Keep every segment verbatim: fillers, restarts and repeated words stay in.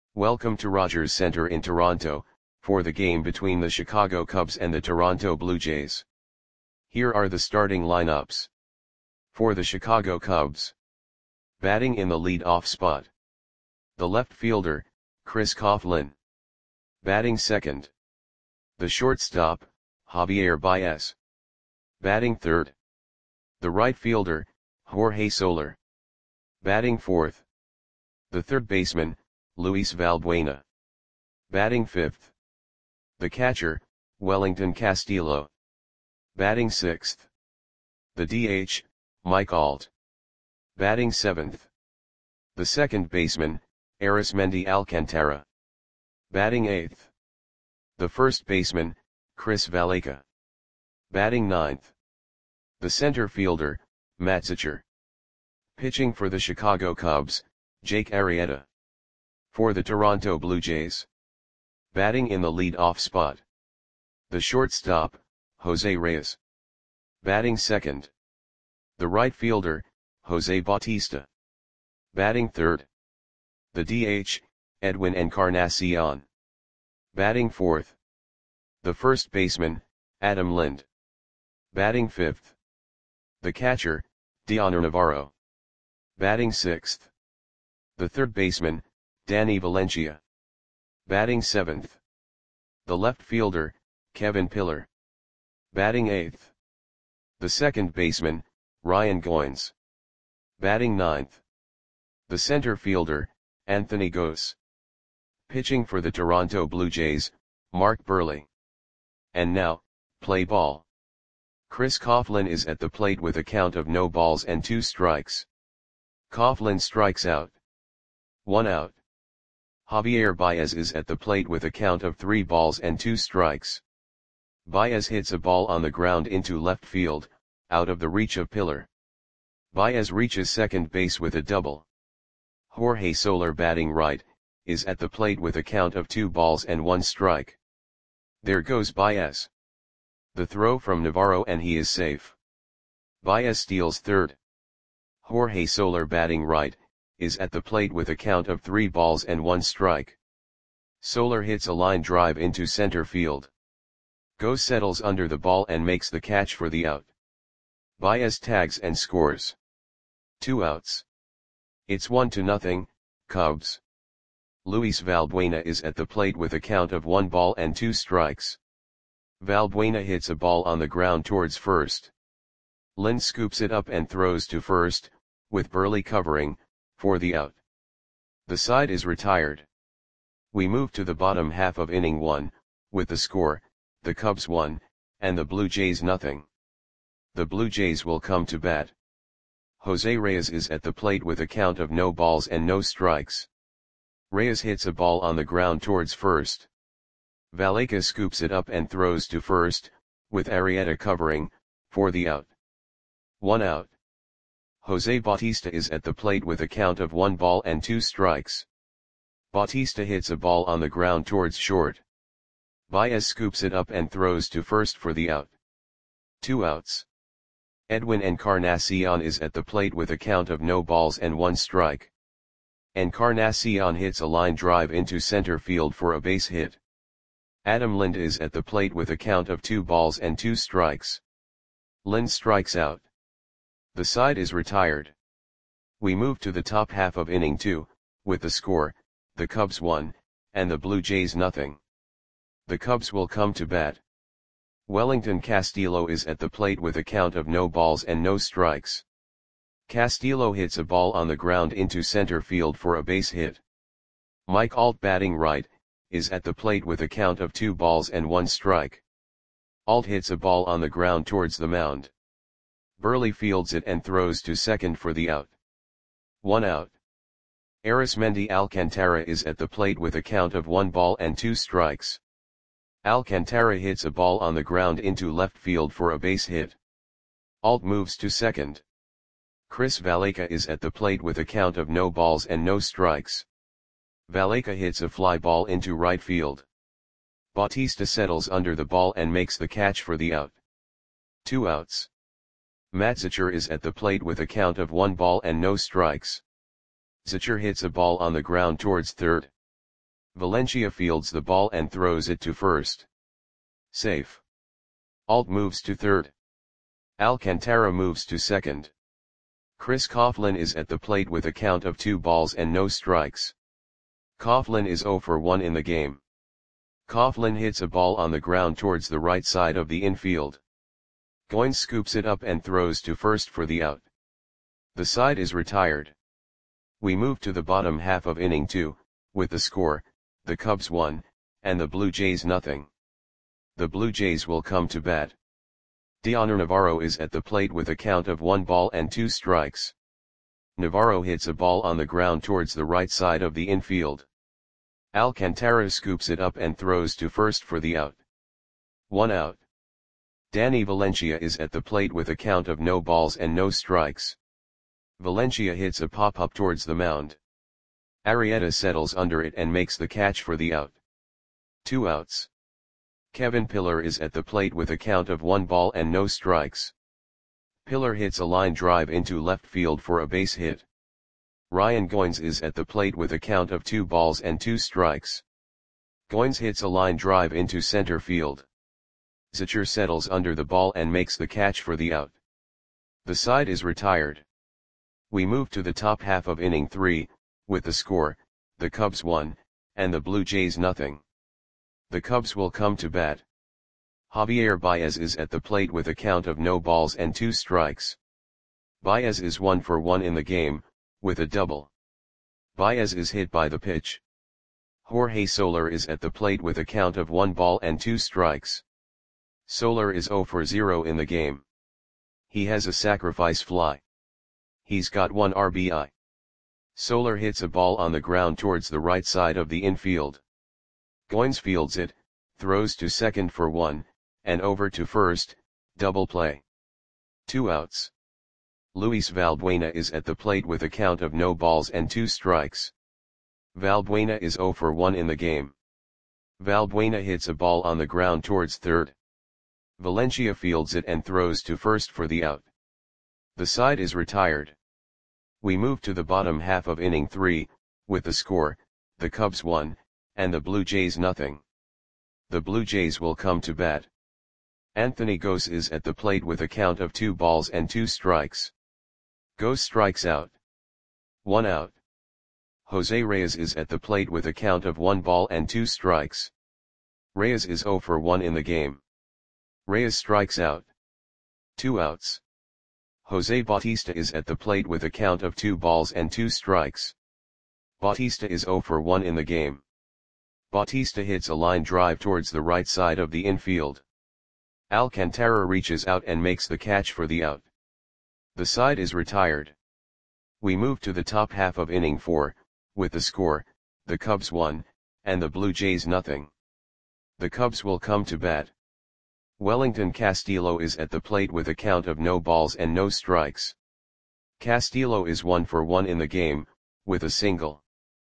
Welcome to Rogers Center in Toronto, for the game between the Chicago Cubs and the Toronto Blue Jays. Here are the starting lineups. For the Chicago Cubs. Batting in the lead-off spot. The left fielder, Chris Coghlan. Batting second. The shortstop, Javier Baez. Batting third. The right fielder, Jorge Soler. Batting fourth. The third baseman, Luis Valbuena. Batting fifth. The catcher, Wellington Castillo. Batting sixth. The D H, Mike Alt. Batting seventh. The second baseman, Arismendi Alcantara. Batting eighth. The first baseman, Chris Valaika. Batting ninth. The center fielder, Matt Zachor. Pitching for the Chicago Cubs, Jake Arrieta. For the Toronto Blue Jays. Batting in the lead-off spot. The shortstop, Jose Reyes. Batting second. The right fielder, Jose Bautista. Batting third. The D H, Edwin Encarnacion. Batting fourth. The first baseman, Adam Lind. Batting fifth. The catcher, Dioner Navarro. Batting sixth. The third baseman, Danny Valencia. Batting seventh. The left fielder, Kevin Pillar. Batting eighth. The second baseman, Ryan Goins. Batting ninth. The center fielder, Anthony Gose. Pitching for the Toronto Blue Jays, Mark Buehrle. And now, play ball. Chris Coghlan is at the plate with a count of no balls and two strikes. Coghlan strikes out. One out. Javier Baez is at the plate with a count of three balls and two strikes. Baez hits a ball on the ground into left field, out of the reach of Pillar. Baez reaches second base with a double. Jorge Soler, batting right, is at the plate with a count of two balls and one strike. There goes Baez. The throw from Navarro and he is safe. Baez steals third. Jorge Soler, batting right, is at the plate with a count of three balls and one strike. Soler hits a line drive into center field. Gose settles under the ball and makes the catch for the out. Baez tags and scores. Two outs. It's one to nothing, Cubs. Luis Valbuena is at the plate with a count of one ball and two strikes. Valbuena hits a ball on the ground towards first. Lind scoops it up and throws to first, with Buehrle covering, for the out. The side is retired. We move to the bottom half of inning one, with the score, the Cubs one, and the Blue Jays nothing. The Blue Jays will come to bat. Jose Reyes is at the plate with a count of no balls and no strikes. Reyes hits a ball on the ground towards first. Valaika scoops it up and throws to first, with Arrieta covering, for the out. One out. Jose Bautista is at the plate with a count of one ball and two strikes. Bautista hits a ball on the ground towards short. Baez scoops it up and throws to first for the out. Two outs. Edwin Encarnacion is at the plate with a count of no balls and one strike. Encarnacion hits a line drive into center field for a base hit. Adam Lind is at the plate with a count of two balls and two strikes. Lind strikes out. The side is retired. We move to the top half of inning two, with the score, the Cubs one, and the Blue Jays nothing. The Cubs will come to bat. Wellington Castillo is at the plate with a count of no balls and no strikes. Castillo hits a ball on the ground into center field for a base hit. Mike Alt, batting right, is at the plate with a count of two balls and one strike. Alt hits a ball on the ground towards the mound. Buehrle fields it and throws to second for the out. One out. Arismendi Alcantara is at the plate with a count of one ball and two strikes. Alcantara hits a ball on the ground into left field for a base hit. Alt moves to second. Chris Valaika is at the plate with a count of no balls and no strikes. Valaika hits a fly ball into right field. Bautista settles under the ball and makes the catch for the out. Two outs. Matt Zachor is at the plate with a count of one ball and no strikes. Zachor hits a ball on the ground towards third. Valencia fields the ball and throws it to first. Safe. Alt moves to third. Alcantara moves to second. Chris Coughlin is at the plate with a count of two balls and no strikes. Coughlin is zero for one in the game. Coughlin hits a ball on the ground towards the right side of the infield. Goins scoops it up and throws to first for the out. The side is retired. We move to the bottom half of inning two, with the score, the Cubs one, and the Blue Jays nothing. The Blue Jays will come to bat. Dioner Navarro is at the plate with a count of one ball and two strikes. Navarro hits a ball on the ground towards the right side of the infield. Alcantara scoops it up and throws to first for the out. One out. Danny Valencia is at the plate with a count of no balls and no strikes. Valencia hits a pop-up towards the mound. Arrieta settles under it and makes the catch for the out. Two outs. Kevin Pillar is at the plate with a count of one ball and no strikes. Pillar hits a line drive into left field for a base hit. Ryan Goins is at the plate with a count of two balls and two strikes. Goins hits a line drive into center field. Zicher settles under the ball and makes the catch for the out. The side is retired. We move to the top half of inning three, with the score, the Cubs one, and the Blue Jays nothing. The Cubs will come to bat. Javier Baez is at the plate with a count of no balls and two strikes. Baez is one for one in the game, with a double. Baez is hit by the pitch. Jorge Soler is at the plate with a count of one ball and two strikes. Soler is zero for zero in the game. He has a sacrifice fly. He's got one R B I. Soler hits a ball on the ground towards the right side of the infield. Goins fields it, throws to second for one, and over to first, double play. Two outs. Luis Valbuena is at the plate with a count of no balls and two strikes. Valbuena is zero for one in the game. Valbuena hits a ball on the ground towards third. Valencia fields it and throws to first for the out. The side is retired. We move to the bottom half of inning three, with the score, the Cubs one, and the Blue Jays nothing. The Blue Jays will come to bat. Anthony Gose is at the plate with a count of two balls and two strikes. Gose strikes out. One out. Jose Reyes is at the plate with a count of one ball and two strikes. Reyes is zero for one in the game. Reyes strikes out. Two outs. Jose Bautista is at the plate with a count of two balls and two strikes. Bautista is zero for one in the game. Bautista hits a line drive towards the right side of the infield. Alcantara reaches out and makes the catch for the out. The side is retired. We move to the top half of inning four, with the score, the Cubs one, and the Blue Jays nothing. The Cubs will come to bat. Wellington Castillo is at the plate with a count of no balls and no strikes. Castillo is one for one in the game, with a single.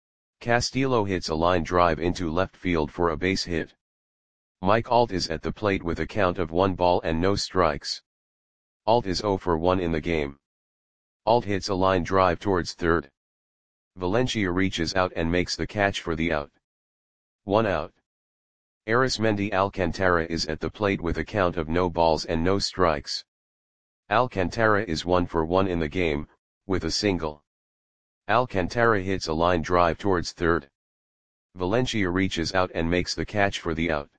Castillo hits a line drive into left field for a base hit. Mike Alt is at the plate with a count of one ball and no strikes. Alt is zero for one in the game. Alt hits a line drive towards third. Valencia reaches out and makes the catch for the out. One out. Arismendi Alcantara is at the plate with a count of no balls and no strikes. Alcantara is one for one in the game, with a single. Alcantara hits a line drive towards third. Valencia reaches out and makes the catch for the out.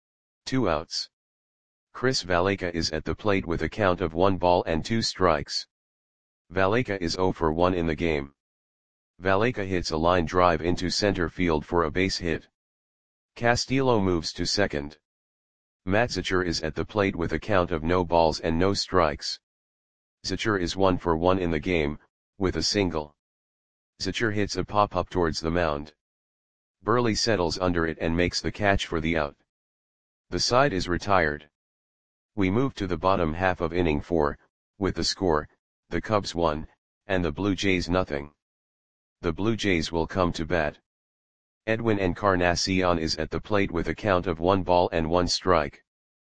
Two outs. Chris Valaika is at the plate with a count of one ball and two strikes. Valaika is zero for one in the game. Valaika hits a line drive into center field for a base hit. Castillo moves to second. Matt Zicher is at the plate with a count of no balls and no strikes. Zicher is one for one in the game, with a single. Zicher hits a pop-up towards the mound. Burley settles under it and makes the catch for the out. The side is retired. We move to the bottom half of inning four, with the score, the Cubs one, and the Blue Jays nothing. The Blue Jays will come to bat. Edwin Encarnacion is at the plate with a count of one ball and one strike.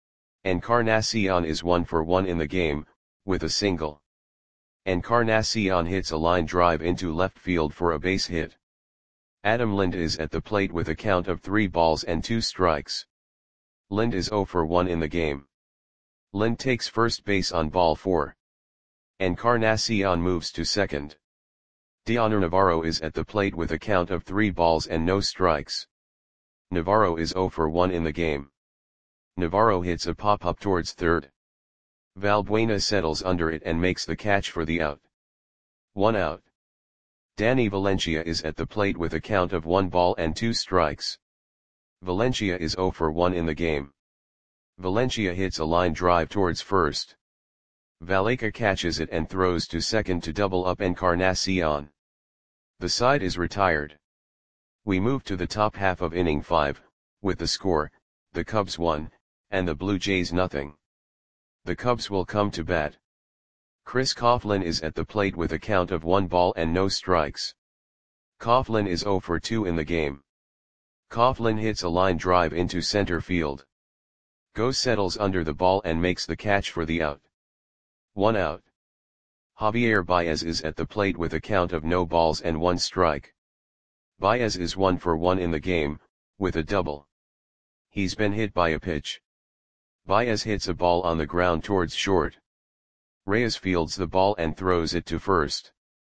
Encarnacion is one for one in the game, with a single. Encarnacion hits a line drive into left field for a base hit. Adam Lind is at the plate with a count of three balls and two strikes. Lind is zero for one in the game. Lind takes first base on ball four. Encarnacion moves to second. Dioner Navarro is at the plate with a count of three balls and no strikes. Navarro is zero for one in the game. Navarro hits a pop-up towards third. Valbuena settles under it and makes the catch for the out. One out. Danny Valencia is at the plate with a count of one ball and two strikes. Valencia is zero for one in the game. Valencia hits a line drive towards first. Valaika catches it and throws to second to double up Encarnacion. The side is retired. We move to the top half of inning five, with the score, the Cubs one, and the Blue Jays nothing. The Cubs will come to bat. Chris Coughlin is at the plate with a count of one ball and no strikes. Coughlin is zero for two in the game. Coughlin hits a line drive into center field. Gose settles under the ball and makes the catch for the out. One out. Javier Baez is at the plate with a count of no balls and one strike. Baez is one for one in the game, with a double. He's been hit by a pitch. Baez hits a ball on the ground towards short. Reyes fields the ball and throws it to first.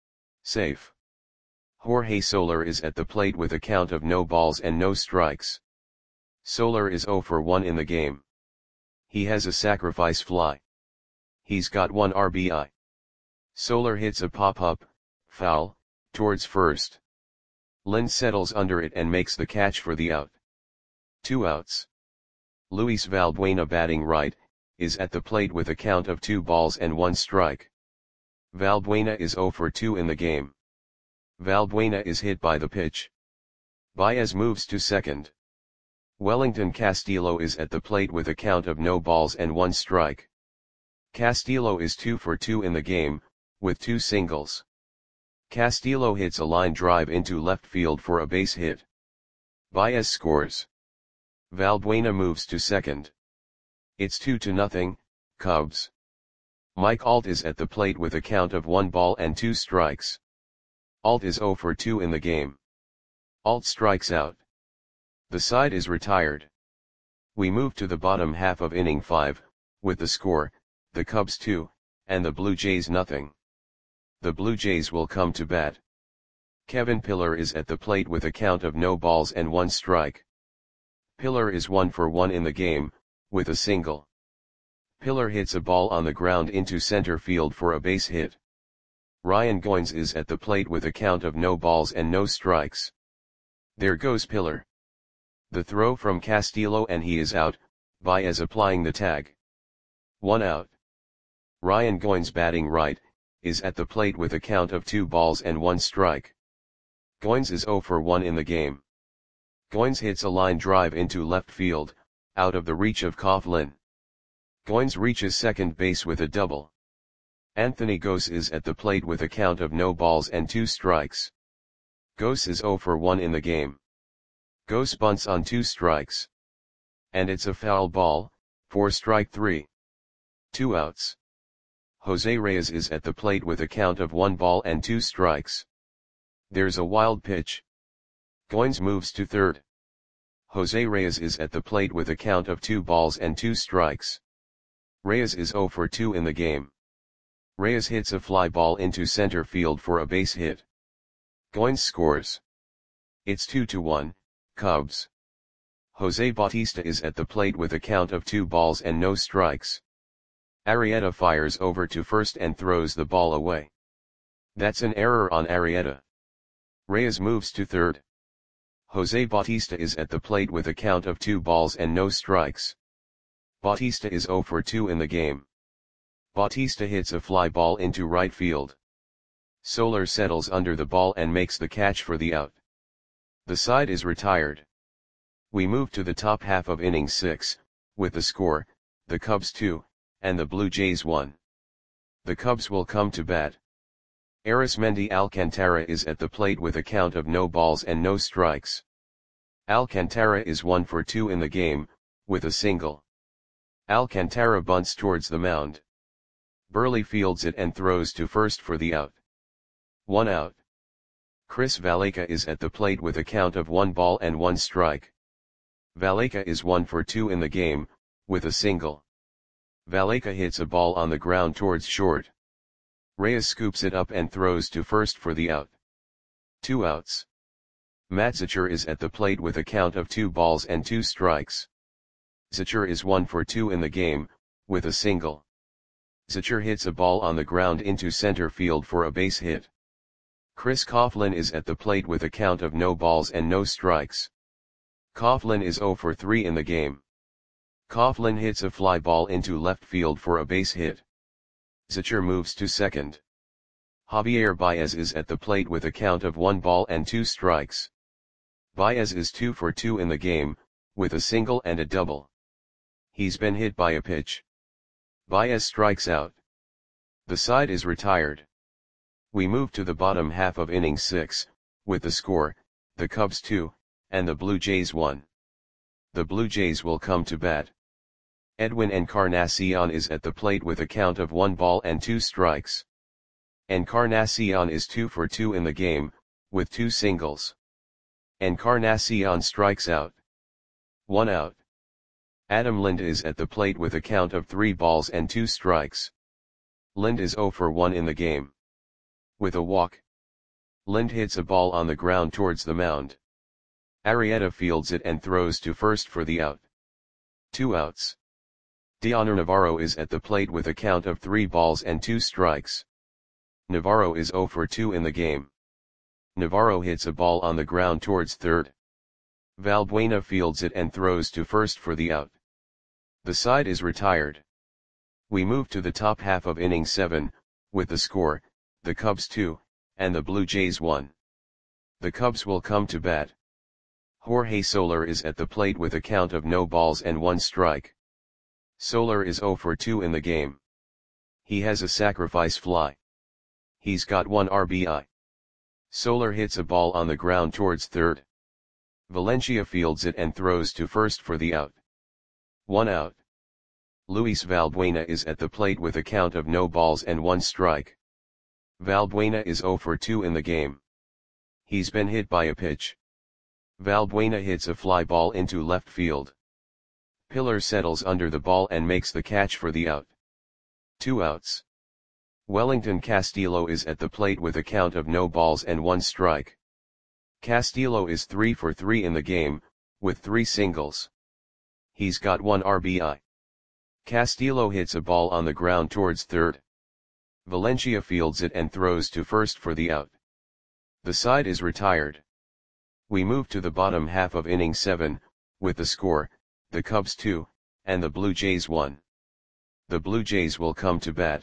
Safe. Jorge Soler is at the plate with a count of no balls and no strikes. Soler is zero for one in the game. He has a sacrifice fly. He's got one R B I. Soler hits a pop-up, foul, towards first. Lind settles under it and makes the catch for the out. Two outs. Luis Valbuena, batting right, is at the plate with a count of two balls and one strike. Valbuena is zero for two in the game. Valbuena is hit by the pitch. Baez moves to second. Wellington Castillo is at the plate with a count of no balls and one strike. Castillo is two for two in the game, with two singles. Castillo hits a line drive into left field for a base hit. Baez scores. Valbuena moves to second. It's two to nothing, Cubs. Mike Alt is at the plate with a count of one ball and two strikes. Alt is zero for two in the game. Alt strikes out. The side is retired. We move to the bottom half of inning five, with the score, the Cubs two, and the Blue Jays nothing. The Blue Jays will come to bat. Kevin Pillar is at the plate with a count of no balls and one strike. Pillar is one for one in the game, with a single. Pillar hits a ball on the ground into center field for a base hit. Ryan Goins is at the plate with a count of no balls and no strikes. There goes Pillar. The throw from Castillo and he is out, Baez applying the tag. One out. Ryan Goins, batting right, is at the plate with a count of two balls and one strike. Goins is zero for one in the game. Goins hits a line drive into left field, out of the reach of Coughlin. Goins reaches second base with a double. Anthony Gose is at the plate with a count of no balls and two strikes. Gose is zero for one in the game. Gose bunts on two strikes. And it's a foul ball, for strike three. Two outs. Jose Reyes is at the plate with a count of one ball and two strikes. There's a wild pitch. Goins moves to third. Jose Reyes is at the plate with a count of two balls and two strikes. Reyes is zero for two in the game. Reyes hits a fly ball into center field for a base hit. Goins scores. It's two to one, Cubs. Jose Bautista is at the plate with a count of two balls and no strikes. Arrieta fires over to first and throws the ball away. That's an error on Arrieta. Reyes moves to third. Jose Bautista is at the plate with a count of two balls and no strikes. Bautista is zero for two in the game. Bautista hits a fly ball into right field. Soler settles under the ball and makes the catch for the out. The side is retired. We move to the top half of inning six, with the score, the Cubs two, and the Blue Jays one. The Cubs will come to bat. Arismendi Alcantara is at the plate with a count of no balls and no strikes. Alcantara is one for two in the game, with a single. Alcantara bunts towards the mound. Burley fields it and throws to first for the out. One out. Chris Valleca is at the plate with a count of one ball and one strike. Valleca is one for two in the game, with a single. Valleca hits a ball on the ground towards short. Reyes scoops it up and throws to first for the out. Two outs. Matt Zacher is at the plate with a count of two balls and two strikes. Zacher is one for two in the game, with a single. Zacher hits a ball on the ground into center field for a base hit. Chris Coughlin is at the plate with a count of no balls and no strikes. Coughlin is zero for three in the game. Coughlin hits a fly ball into left field for a base hit. Zacher moves to second. Javier Baez is at the plate with a count of one ball and two strikes. Baez is two for two in the game, with a single and a double. He's been hit by a pitch. Baez strikes out. The side is retired. We move to the bottom half of inning six, with the score, the Cubs two, and the Blue Jays one. The Blue Jays will come to bat. Edwin Encarnacion is at the plate with a count of one ball and two strikes. Encarnacion is two for two in the game, with two singles. Encarnacion strikes out. One out. Adam Lind is at the plate with a count of three balls and two strikes. Lind is zero for one in the game. With a walk. Lind hits a ball on the ground towards the mound. Arrieta fields it and throws to first for the out. Two outs. Dioner Navarro is at the plate with a count of three balls and two strikes. Navarro is zero for two in the game. Navarro hits a ball on the ground towards third. Valbuena fields it and throws to first for the out. The side is retired. We move to the top half of inning seven, with the score, the Cubs two, and the Blue Jays one. The Cubs will come to bat. Jorge Soler is at the plate with a count of no balls and one strike. Soler is zero for two in the game. He has a sacrifice fly. He's got one R B I. Soler hits a ball on the ground towards third. Valencia fields it and throws to first for the out. One out. Luis Valbuena is at the plate with a count of no balls and one strike. Valbuena is zero for two in the game. He's been hit by a pitch. Valbuena hits a fly ball into left field. Pillar settles under the ball and makes the catch for the out. Two outs. Wellington Castillo is at the plate with a count of no balls and one strike. Castillo is three for three in the game, with three singles. He's got one R B I. Castillo hits a ball on the ground towards third. Valencia fields it and throws to first for the out. The side is retired. We move to the bottom half of inning seven, with the score, the Cubs two, and the Blue Jays one. The Blue Jays will come to bat.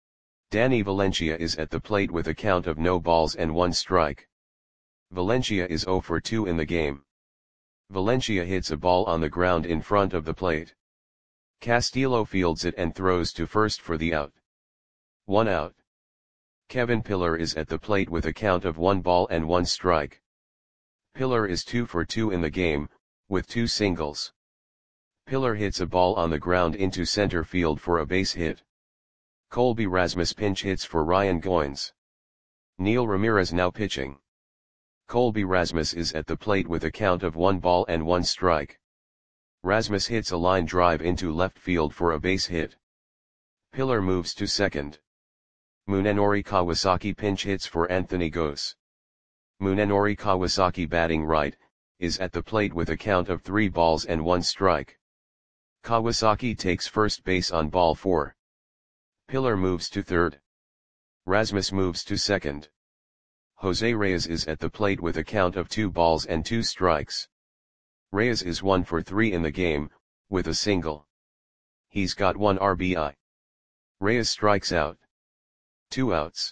Danny Valencia is at the plate with a count of no balls and one strike. Valencia is zero for two in the game. Valencia hits a ball on the ground in front of the plate. Castillo fields it and throws to first for the out. One out. Kevin Pillar is at the plate with a count of one ball and one strike. Pillar is two for two in the game, with two singles. Pillar hits a ball on the ground into center field for a base hit. Colby Rasmus pinch hits for Ryan Goins. Neil Ramirez now pitching. Colby Rasmus is at the plate with a count of one ball and one strike. Rasmus hits a line drive into left field for a base hit. Pillar moves to second. Munenori Kawasaki pinch hits for Anthony Gose. Munenori Kawasaki batting right, is at the plate with a count of three balls and one strike. Kawasaki takes first base on ball four. Pillar moves to third. Rasmus moves to second. Jose Reyes is at the plate with a count of two balls and two strikes. Reyes is one for three in the game, with a single. He's got one R B I. Reyes strikes out. Two outs.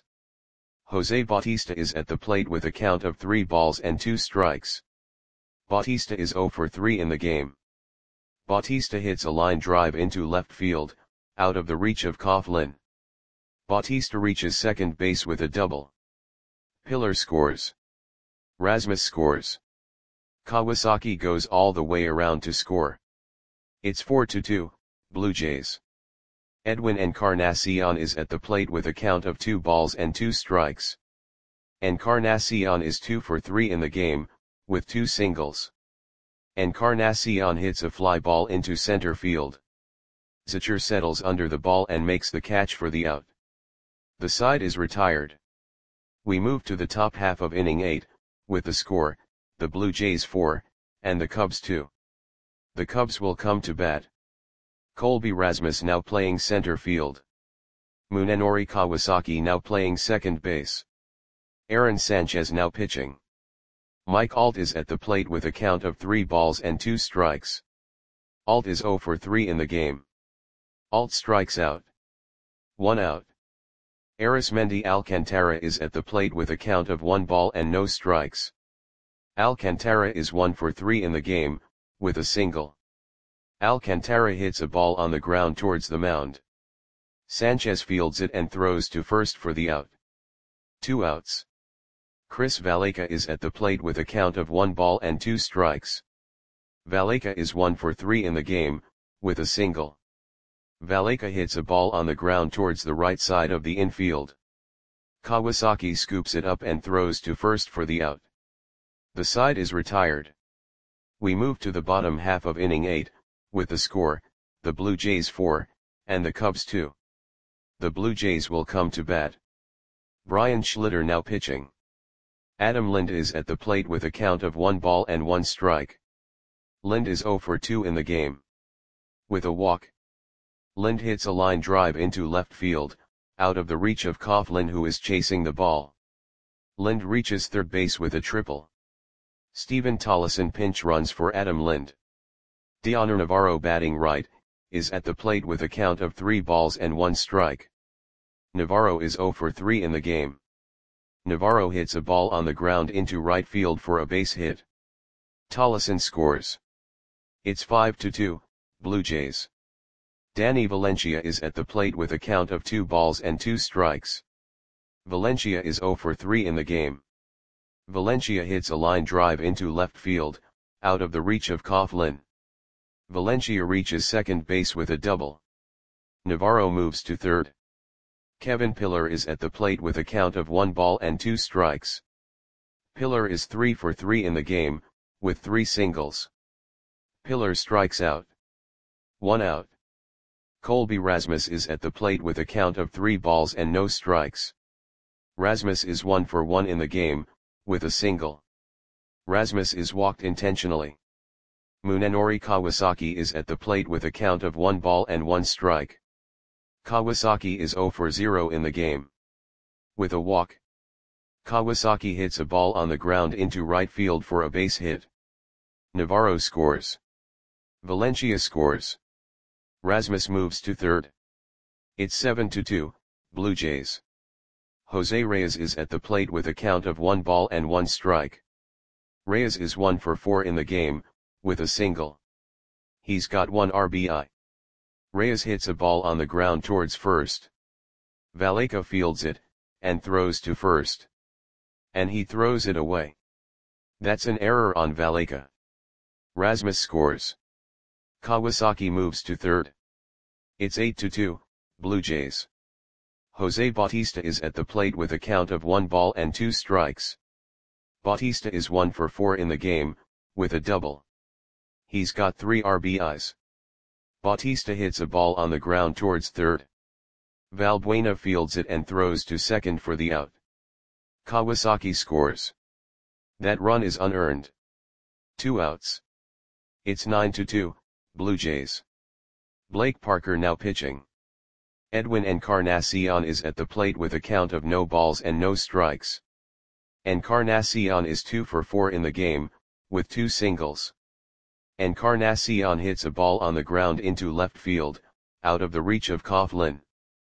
Jose Bautista is at the plate with a count of three balls and two strikes. Bautista is zero for three in the game. Bautista hits a line drive into left field, out of the reach of Coughlin. Bautista reaches second base with a double. Pillar scores. Rasmus scores. Kawasaki goes all the way around to score. It's four to two, Blue Jays. Edwin Encarnacion is at the plate with a count of two balls and two strikes. Encarnacion is two for three in the game, with two singles. Encarnacion hits a fly ball into center field. Zacher settles under the ball and makes the catch for the out. The side is retired. We move to the top half of inning eight, with the score, the Blue Jays four, and the Cubs two. The Cubs will come to bat. Colby Rasmus now playing center field. Munenori Kawasaki now playing second base. Aaron Sanchez now pitching. Mike Alt is at the plate with a count of three balls and two strikes. Alt is zero for three in the game. Alt strikes out. One out. Arismendi Alcantara is at the plate with a count of one ball and no strikes. Alcantara is one for three in the game, with a single. Alcantara hits a ball on the ground towards the mound. Sanchez fields it and throws to first for the out. Two outs. Chris Valaika is at the plate with a count of one ball and two strikes. Valaika is one for three in the game, with a single. Valaika hits a ball on the ground towards the right side of the infield. Kawasaki scoops it up and throws to first for the out. The side is retired. We move to the bottom half of inning eight, with the score, the Blue Jays four, and the Cubs two. The Blue Jays will come to bat. Brian Schlitter now pitching. Adam Lind is at the plate with a count of one ball and one strike. Lind is zero for two in the game. With a walk. Lind hits a line drive into left field, out of the reach of Coughlin, who is chasing the ball. Lind reaches third base with a triple. Steven Tollison pinch runs for Adam Lind. Dioner Navarro batting right, is at the plate with a count of three balls and one strike. Navarro is zero for three in the game. Navarro hits a ball on the ground into right field for a base hit. Tollison scores. It's five to two, Blue Jays. Danny Valencia is at the plate with a count of two balls and two strikes. Valencia is zero for three in the game. Valencia hits a line drive into left field, out of the reach of Coughlin. Valencia reaches second base with a double. Navarro moves to third. Kevin Pillar is at the plate with a count of one ball and two strikes. Pillar is three for three in the game, with three singles. Pillar strikes out. One out. Colby Rasmus is at the plate with a count of three balls and no strikes. Rasmus is one for one in the game, with a single. Rasmus is walked intentionally. Munenori Kawasaki is at the plate with a count of one ball and one strike. Kawasaki is zero for zero in the game. With a walk. Kawasaki hits a ball on the ground into right field for a base hit. Navarro scores. Valencia scores. Rasmus moves to third. It's seven to two, Blue Jays. Jose Reyes is at the plate with a count of one ball and one strike. Reyes is one for four in the game, with a single. He's got one R B I. Reyes hits a ball on the ground towards first. Valaika fields it, and throws to first. And he throws it away. That's an error on Valaika. Rasmus scores. Kawasaki moves to third. It's eight to two, Blue Jays. Jose Bautista is at the plate with a count of one ball and two strikes. Bautista is one for four in the game, with a double. He's got three R B Is. Bautista hits a ball on the ground towards third. Valbuena fields it and throws to second for the out. Kawasaki scores. That run is unearned. Two outs. It's nine to two, Blue Jays. Blake Parker now pitching. Edwin Encarnacion is at the plate with a count of no balls and no strikes. Encarnacion is two for four in the game, with two singles. Encarnacion hits a ball on the ground into left field, out of the reach of Coughlin.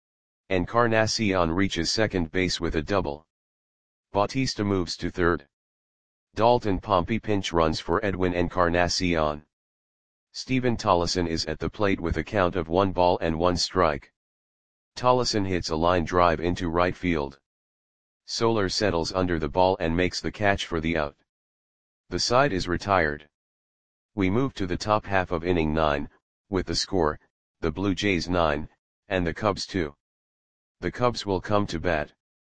Encarnacion reaches second base with a double. Bautista moves to third. Dalton Pompey pinch runs for Edwin Encarnacion. Steven Tollison is at the plate with a count of one ball and one strike. Tollison hits a line drive into right field. Soler settles under the ball and makes the catch for the out. The side is retired. We move to the top half of inning nine, with the score, the Blue Jays nine, and the Cubs two. The Cubs will come to bat.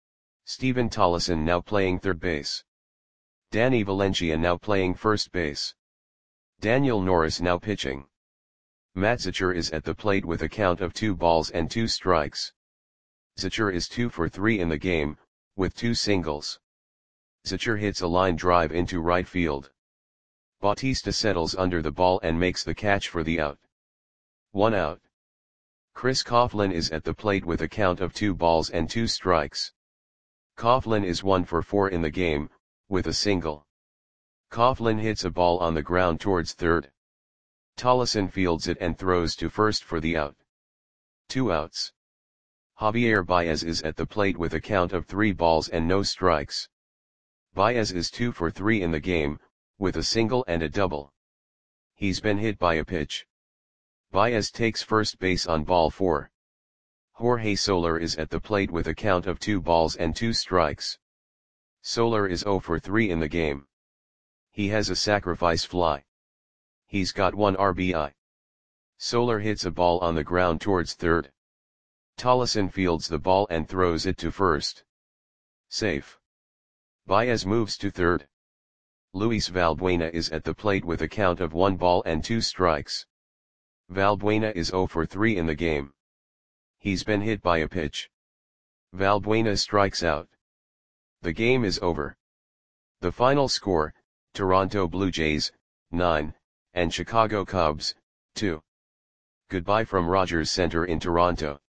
Steven Tollefson now playing third base. Danny Valencia now playing first base. Daniel Norris now pitching. Matt Zachor is at the plate with a count of two balls and two strikes. Zachor is two for three in the game, with two singles. Zachor hits a line drive into right field. Bautista settles under the ball and makes the catch for the out. One out. Chris Coughlin is at the plate with a count of two balls and two strikes. Coughlin is one for four in the game, with a single. Coughlin hits a ball on the ground towards third. Tollefson fields it and throws to first for the out. Two outs. Javier Baez is at the plate with a count of three balls and no strikes. Baez is two for three in the game, with a single and a double. He's been hit by a pitch. Baez takes first base on ball four. Jorge Soler is at the plate with a count of two balls and two strikes. Soler is zero for three in the game. He has a sacrifice fly. He's got one R B I. Soler hits a ball on the ground towards third. Tollefson fields the ball and throws it to first. Safe. Baez moves to third. Luis Valbuena is at the plate with a count of one ball and two strikes. Valbuena is zero for three in the game. He's been hit by a pitch. Valbuena strikes out. The game is over. The final score, Toronto Blue Jays, nine, and Chicago Cubs, two. Goodbye from Rogers Center in Toronto.